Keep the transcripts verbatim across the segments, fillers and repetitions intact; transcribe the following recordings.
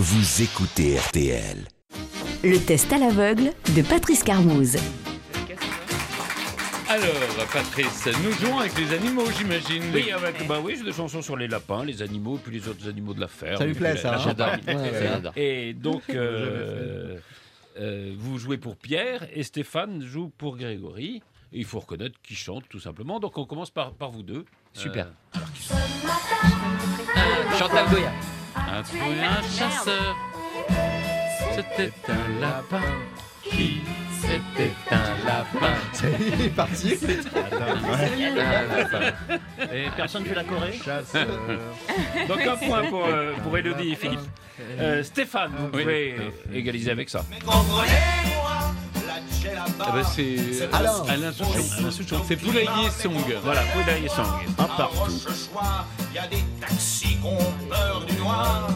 vous écoutez R T L. Le test à l'aveugle de Patrice Carmouze. Alors, Patrice, nous jouons avec les animaux, j'imagine. Oui, avec, bah oui, j'ai des chansons sur les lapins, les animaux, puis les autres animaux de la ferme. Ça lui plaît, ça, hein. J'adore. Ouais, ouais, j'adore. Et donc, euh, euh, vous jouez pour Pierre et Stéphane joue pour Grégory. Et il faut reconnaître qui chante, tout simplement. Donc, on commence par, par vous deux. Super. Euh, alors, qui sont... Chantal Goya. Un trouvé un chasseur, c'était un lapin. Qui c'était un lapin. Il est parti. Un lapin. Et personne fait la Corée. Chasseur. Donc, un point pour, euh, pour Élodie et Philippe. Euh, Stéphane, vous Oui. pouvez égaliser avec ça. Ah bah c'est Alors. Alain Souchon. Alain Souchon. C'est Poulailler Song. Voilà, Poulailler et Song. Un partout. Il y a des taxis qu'on meurt du noir.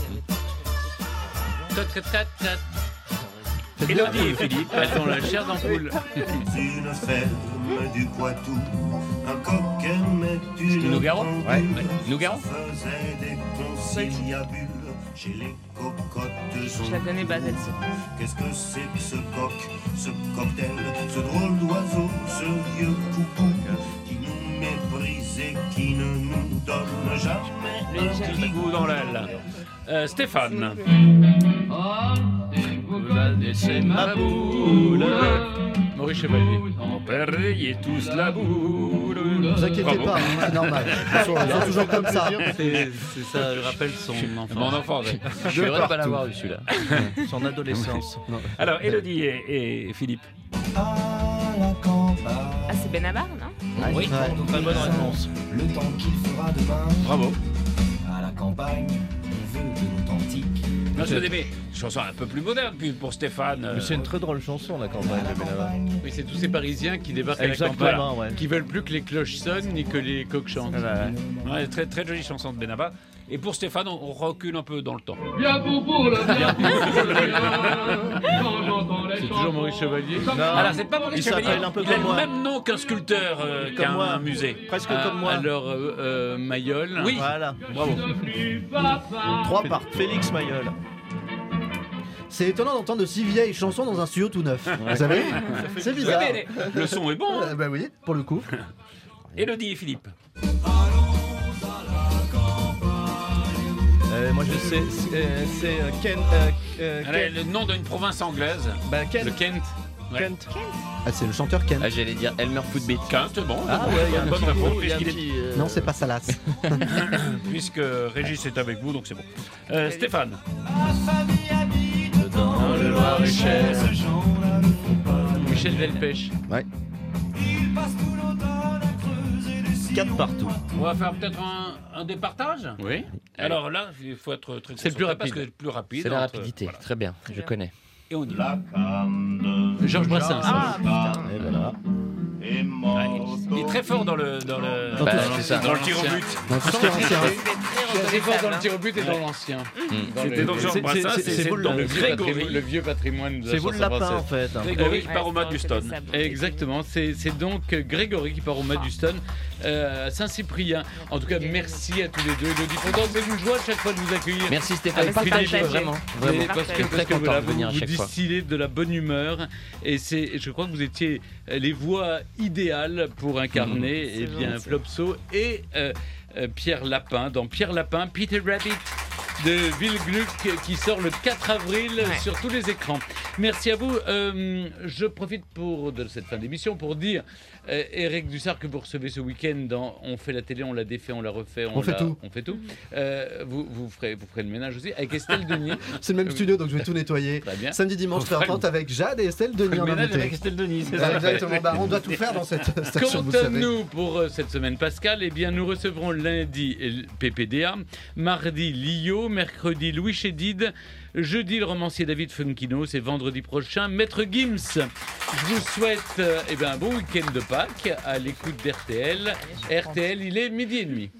Tot, tot, tot, tot. Élodie et Philippe. Attends, la chair d'ampoule. Une ferme du Poitou, un coq aimait une Nougaro pendule. Ouais. Nougaro Faisait des conciliabules chez les cocottes Je la connais pas celle-ci. Qu'est-ce que c'est que ce coq, ce cocktail, ce drôle d'oiseau, ce vieux coucou qui nous méprise et qui ne nous donne jamais un Petit petit goût dans l'aile. Euh, Stéphane. Vous a laissé ma boule. Maurice Chevalier. On perdait tous la boule. Ne vous inquiétez Bravo. pas, hein, c'est normal. Ils sont, ils sont toujours comme ça. C'est c'est ça, je rappelle son Mon enfance. enfant. ouais. Je devrais pas l'avoir eu celui-là. Son adolescence. Non. Alors, Élodie et, et Philippe. Ah, c'est Benabar, non? Oui, ouais, très bonne réponse. Le temps qu'il fera demain Bravo. à la campagne, on veut de l'authentique. Moi, je des chansons un peu plus modernes. Puis pour Stéphane. euh, Mais c'est une très drôle chanson, la campagne de Benabar. Oui, c'est tous ces Parisiens qui débarquent à la campagne, Exactement, ouais. qui veulent plus que les cloches sonnent ni que les coqs chantent. ouais, très, très jolie chanson de Benabar. Et pour Stéphane, on, on recule un peu dans le temps. C'est toujours Maurice Chevalier. Alors, c'est pas Maurice il s'appelle Chevalier. un peu Il a comme le moi. même nom qu'un sculpteur, euh, qu'un moi. musée. Presque Ah, comme moi. Alors, euh, euh, Mayol. Oui. Voilà. Bravo. Trois parts. Félix Mayol. C'est étonnant d'entendre de si vieilles chansons dans un studio tout neuf. Vous savez, c'est bizarre. Mais le son est bon. Euh, bah oui, pour le coup. Élodie et Philippe. Euh, moi je sais, c'est, euh, c'est euh, Ken. Euh, euh, Elle a Ken. le nom d'une province anglaise. Bah, Ken. Le Kent. Ouais. Kent. Ah, c'est le chanteur Ken. Ah, j'allais dire Elmer Footbeat. Kent, bon. Ah ouais, il y a un bonne petit réponse, mot, il y a un puisqu'il est- petit, euh, Non, c'est pas Salas. puisque Régis est avec vous, donc c'est bon. Euh, Stéphane. Dans le Loir-et-Cher. Michel Delpech. Ouais. Quatre partout. On va faire peut-être un, un départage. Oui. Alors là, il faut être très C'est le plus concentré parce rapide. que c'est le plus rapide. C'est la entre- rapidité. voilà. Très bien, je connais. Et on y va. La canne de Georges Brassens. Ah, Et voilà. est morte. Ouais, il est très fort dans le dans le Dans Bah, tout- c'est ça. dans le tir au but. dans tout ce qui est ancien. Très fort dans le tir au but et dans l'ancien. Dans C'était le- donc Georges c'est- Brassens, c'est- et c'est c'est vous le- donc le vieux, Grégory. patrimoine, le vieux patrimoine de la C'est vous le chanson lapin en française. fait. hein. Grégory qui Ouais, part au c'est Maduston. ça. Exactement, c'est c'est donc Grégory qui part au Maduston euh, à Saint-Cyprien. En tout cas, merci à tous les deux. Elodie Fontan, c'est une joie à chaque fois de vous accueillir. Merci Stéphane, Avec Philippe, partagé. vraiment. Et vraiment. parce que, Très parce que content voilà, de vous, venir à vous chaque fois. distillez de la bonne humeur et c'est, je crois que vous étiez les voix idéales pour incarner C'est eh bien gentil. Flopso et euh, euh, Pierre Lapin dans Pierre Lapin, Peter Rabbit de Will Gluck qui sort le quatre avril Ouais. sur tous les écrans. Merci à vous. Euh, je profite pour, de cette fin d'émission pour dire, euh, Eric Dussard, que vous recevez ce week-end dans On fait la télé, on l'a défait, on l'a refait, on, On fait l'a- tout. On fait tout. Euh, vous, vous, ferez, vous ferez le ménage aussi avec Estelle Denis. C'est le même studio donc je vais tout nettoyer. Très bien. Samedi, dimanche, Faut faire trente avec Jade et Estelle Denis Le en ménage avec invité. Estelle Denis, c'est Ouais, ça. Exactement. Bah, on doit tout faire dans cette station, vous savez. Quant à nous pour euh, cette semaine Pascal, eh bien nous recevrons lundi euh, P P D A, mardi Lio, mercredi Louis Chédid, jeudi le romancier David Funkino, c'est vendredi prochain Maître Gims. Je vous souhaite euh, eh bien, un bon week-end de Pâques à l'écoute d'R T L. R T L, il est midi et demi.